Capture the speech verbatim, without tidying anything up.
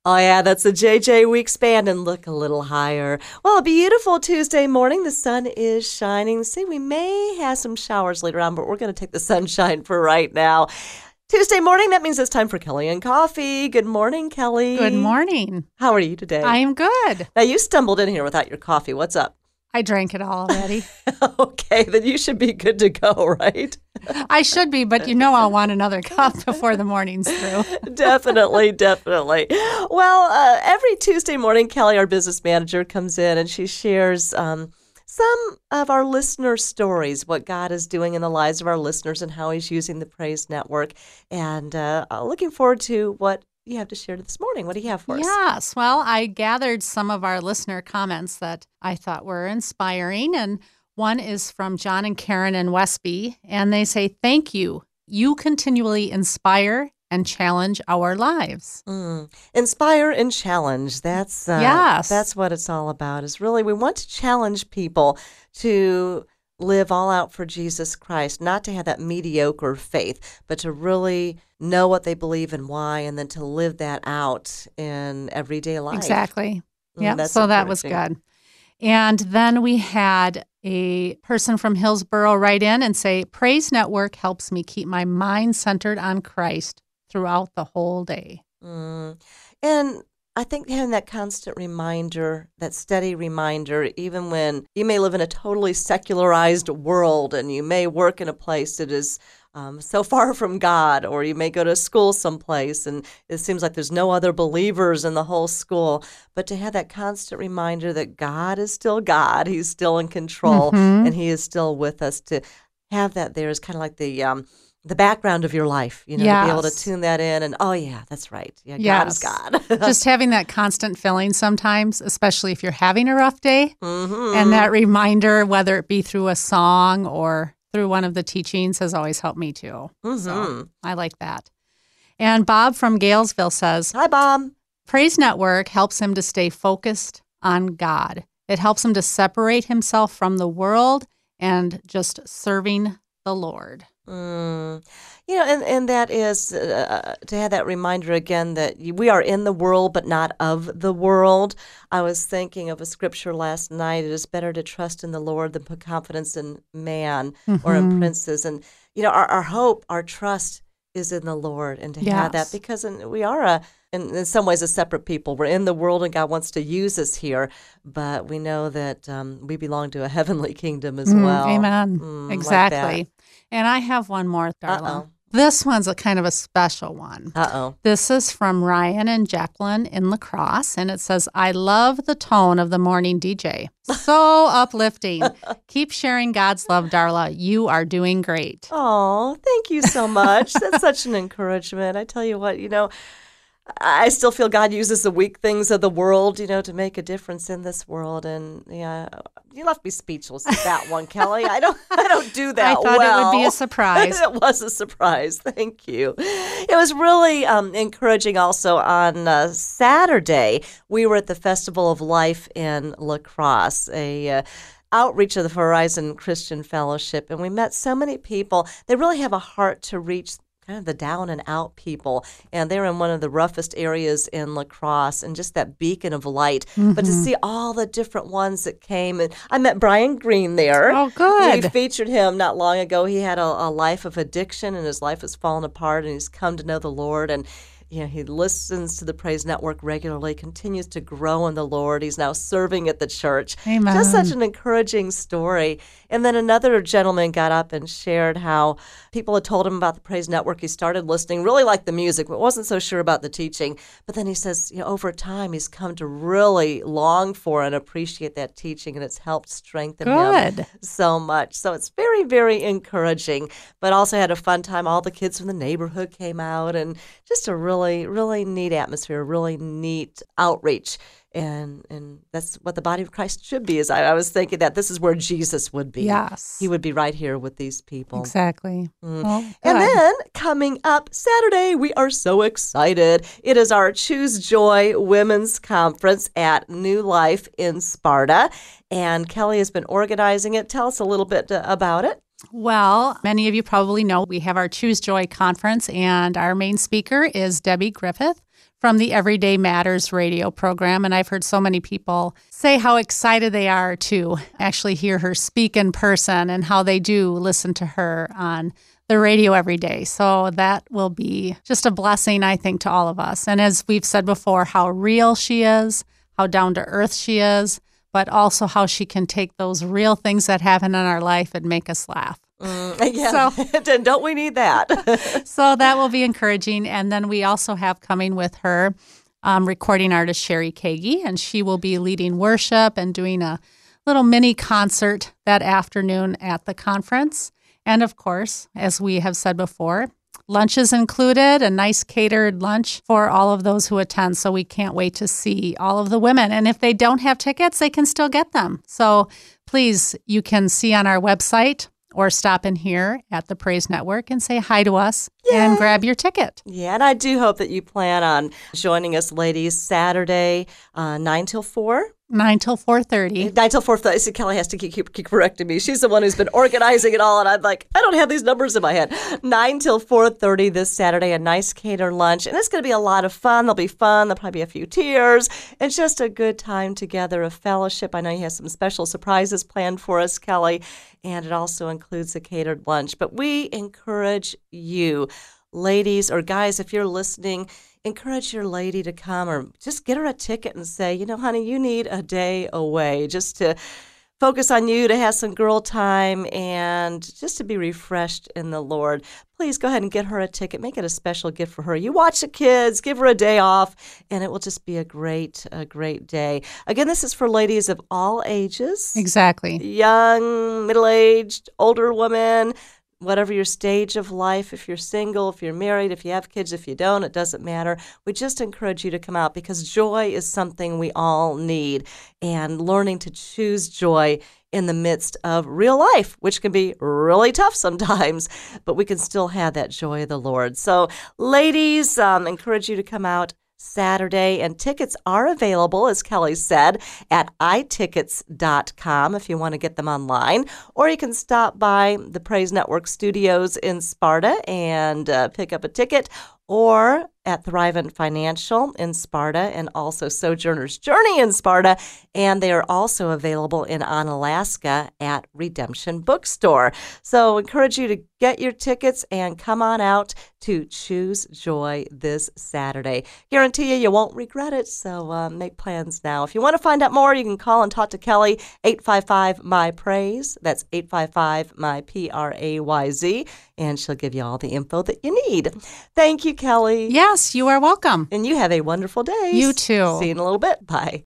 Oh, yeah, that's the J J Weeks Band, and look a little higher. Well, a beautiful Tuesday morning. The sun is shining. See, we may have some showers later on, but we're going to take the sunshine for right now. Tuesday morning, that means it's time for Kelly and Coffee. Good morning, Kelly. Good morning. How are you today? I am good. Now, you stumbled in here without your coffee. What's up? I drank it all already. Okay, then you should be good to go, right? I should be, but you know I'll want another cup before the morning's through. Definitely, definitely. Well, uh, every Tuesday morning, Kelly, our business manager, comes in and she shares um, some of our listener stories, what God is doing in the lives of our listeners and how he's using the Praise Network. And uh, looking forward to what you have to share this morning. What do you have for us? Yes. Well, I gathered some of our listener comments that I thought were inspiring. And one is from John and Karen in Westby. And they say, thank you. You continually inspire and challenge our lives. Mm. Inspire and challenge. That's uh, yes. That's what it's all about. Is really we want to challenge people to live all out for Jesus Christ, not to have that mediocre faith, but to really know what they believe and why, and then to live that out in everyday life. Exactly. Mm, Yeah. So that was good. And then we had a person from Hillsboro write in and say, Praise Network helps me keep my mind centered on Christ throughout the whole day. Mm. And I think having that constant reminder, that steady reminder, even when you may live in a totally secularized world and you may work in a place that is um, so far from God, or you may go to school someplace and it seems like there's no other believers in the whole school, but to have that constant reminder that God is still God, he's still in control, mm-hmm. and he is still with us, to have that there is kind of like the um, the background of your life, you know, yes. to be able to tune that in and, oh, yeah, that's right. Yeah, yes. God is God. Just having that constant feeling sometimes, especially if you're having a rough day, mm-hmm. and that reminder, whether it be through a song or through one of the teachings, has always helped me too. Mm-hmm. So I like that. And Bob from Galesville says, hi, Bob. Praise Network helps him to stay focused on God. It helps him to separate himself from the world and just serving the Lord. Mm. You know, and, and that is uh, to have that reminder again that we are in the world, but not of the world. I was thinking of a scripture last night. It is better to trust in the Lord than put confidence in man mm-hmm. or in princes. And, you know, our, our hope, our trust is in the Lord, and to yes. have that, because in, we are a, in, in some ways a separate people. We're in the world and God wants to use us here, but we know that um, we belong to a heavenly kingdom as mm, well. Amen. Mm, exactly. Like and I have one more, darling. Uh-oh. This one's a kind of a special one. Uh-oh. This is from Ryan and Jacqueline in La Crosse, and it says, I love the tone of the morning D J. So uplifting. Keep sharing God's love, Darla. You are doing great. Oh, thank you so much. That's such an encouragement. I tell you what, you know, I still feel God uses the weak things of the world, you know, to make a difference in this world. And yeah, you left me speechless at that one, Kelly. I don't, I don't do that I thought well. it would be a surprise. It was a surprise. Thank you. It was really um, encouraging. Also on uh, Saturday, we were at the Festival of Life in La Crosse, a uh, outreach of the Horizon Christian Fellowship, and we met so many people. They really have a heart to reach kind of the down and out people, and they're in one of the roughest areas in La Crosse, and just that beacon of light. Mm-hmm. But to see all the different ones that came, and I met Brian Green there. Oh, good. We featured him not long ago. He had a, a life of addiction, and his life has fallen apart, and he's come to know the Lord, and you know, he listens to the Praise Network regularly, continues to grow in the Lord. He's now serving at the church. Amen. Just such an encouraging story. And then another gentleman got up and shared how people had told him about the Praise Network. He started listening, really liked the music, but wasn't so sure about the teaching. But then he says, you know, over time, he's come to really long for and appreciate that teaching, and it's helped strengthen Good. him so much. So it's very, very encouraging, but also had a fun time. All the kids from the neighborhood came out, and just a really Really, really neat atmosphere, really neat outreach. And and that's what the body of Christ should be. Is I, I was thinking that this is where Jesus would be. Yes. He would be right here with these people. Exactly. Mm. Well, and then coming up Saturday, we are so excited. It is our Choose Joy Women's Conference at New Life in Sparta. And Kelly has been organizing it. Tell us a little bit uh, about it. Well, many of you probably know we have our Choose Joy conference, and our main speaker is Debbie Griffith from the Everyday Matters radio program. And I've heard so many people say how excited they are to actually hear her speak in person and how they do listen to her on the radio every day. So that will be just a blessing, I think, to all of us. And as we've said before, how real she is, how down to earth she is, but also how she can take those real things that happen in our life and make us laugh. Mm, yeah, so, don't we need that? So that will be encouraging. And then we also have coming with her um, recording artist Sherry Kagi, and she will be leading worship and doing a little mini concert that afternoon at the conference. And of course, as we have said before, lunch is included, a nice catered lunch for all of those who attend. So we can't wait to see all of the women. And if they don't have tickets, they can still get them. So please, you can see on our website or stop in here at the Praise Network and say hi to us Yay. And grab your ticket. Yeah, and I do hope that you plan on joining us, ladies, Saturday, uh, nine till four. nine till four thirty. nine till four thirty. So Kelly has to keep, keep, keep correcting me. She's the one who's been organizing it all, and I'm like, I don't have these numbers in my head. nine till four thirty this Saturday, a nice catered lunch. And it's going to be a lot of fun. There'll be fun. There'll probably be a few tears. It's just a good time together of fellowship. I know you have some special surprises planned for us, Kelly, and it also includes a catered lunch. But we encourage you, ladies or guys, if you're listening, encourage your lady to come or just get her a ticket and say, you know, honey, you need a day away just to focus on you, to have some girl time and just to be refreshed in the Lord. Please go ahead and get her a ticket. Make it a special gift for her. You watch the kids, give her a day off, and it will just be a great, a great day. Again, this is for ladies of all ages. Exactly. Young, middle-aged, older women, whatever your stage of life, if you're single, if you're married, if you have kids, if you don't, it doesn't matter. We just encourage you to come out because joy is something we all need, and learning to choose joy in the midst of real life, which can be really tough sometimes, but we can still have that joy of the Lord. So ladies, um, encourage you to come out Saturday, and tickets are available, as Kelly said, at i tickets dot com if you want to get them online, or you can stop by the Praise Network studios in Sparta and uh, pick up a ticket, or at Thrivent Financial in Sparta, and also Sojourner's Journey in Sparta, and they are also available in Onalaska at Redemption Bookstore. So encourage you to get your tickets and come on out to Choose Joy this Saturday. Guarantee you, you won't regret it, so uh, make plans now. If you want to find out more, you can call and talk to Kelly, eight five five, M Y praise. That's eight five five, M Y P R A Y Z, and she'll give you all the info that you need. Thank you, Kelly. Yes, you are welcome. And you have a wonderful day. You too. See you in a little bit. Bye.